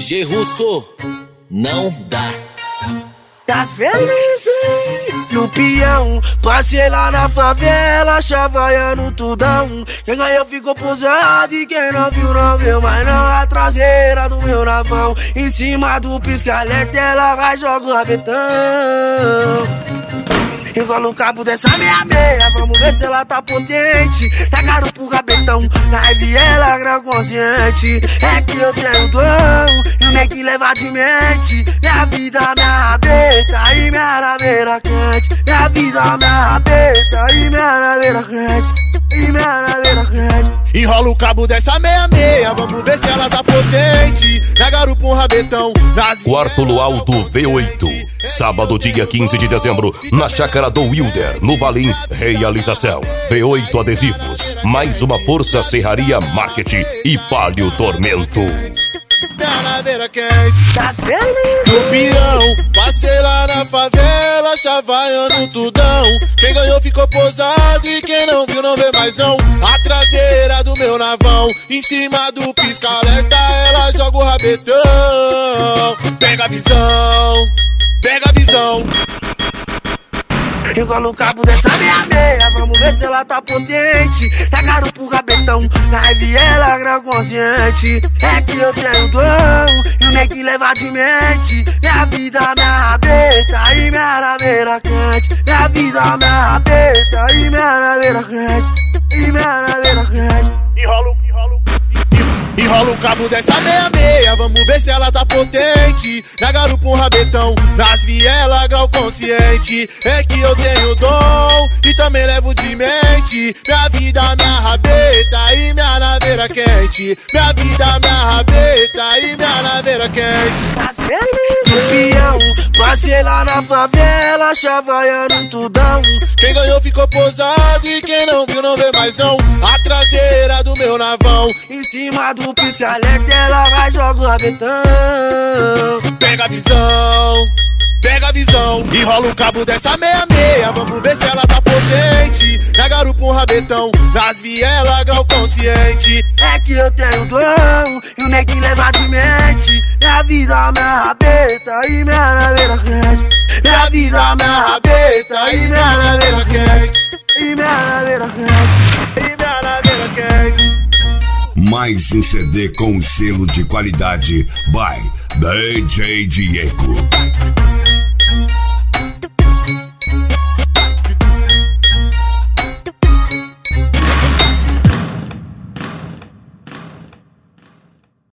DJ Russo, não dá. Tá feliz, hein? No peão, passei lá na favela, chavaiando tudão. Quem ganhou ficou posado e quem não viu, mas não a traseira do meu navão. Em cima do pisca-alerta ela vai jogar o rabetão. Enrola o cabo dessa meia, vamos ver se ela tá potente. Na garupa o rabetão, na rave ela grau consciente. É que eu tenho dom, e o nego leva de mente. Minha vida, minha rabeta e minha naveira quente. Minha vida, minha rabeta e minha naveira quente. Enrola o cabo dessa meia, vamos ver se ela tá potente. Na garupa um rabetão, nas Quarto Luau do V8, sábado dia 15 de dezembro, na chácara do Wilder, no Valim. Realização V8 Adesivos, mais uma força Serraria Marketing e Palio Tormento. Da naveira quente, tá feliz? No peão, passei lá na favela, chavaiando tudão. Quem ganhou ficou posado e quem não viu não vê mais não. A traseira do meu navão, em cima do pisca-alerta ela joga o rabetão. Pega a visão, pega a visão. Enrola o cabo dessa meia, vamos ver se ela tá potente. Na garupa o rabetão, na rave ela grau consciente. É que eu tenho dom, e o nego leva de mente. Minha vida, minha rabeta e minha naveira quente. Minha vida, minha rabeta e minha naveira quente. Enrola o cabo dessa meia, vamos ver se ela tá potente. Na garupa um rabetão, nas vielas grau consciente. É que eu tenho dom e também levo de mente. Minha vida, minha rabeta e minha naveira quente. Minha vida, minha rabeta e minha naveira quente. Tá feliz? No peão, passei lá na favela, chavaiando tudão. Quem ganhou ficou posado e quem não viu não vê mais não. A traseira do meu navão, em cima do pisca-alerta ela vai jogar o rabetão. Pega a visão, pega a visão. Enrola o cabo dessa meia, vamos ver se ela tá potente. Na garupa um rabetão, nas vielas grau consciente. É que eu tenho dom, e o nego leva de mente. Minha vida, minha rabeta e minha naveira quente. Minha vida, minha rabeta e minha naveira quente. Mais um CD com selo de qualidade by DJ Diego.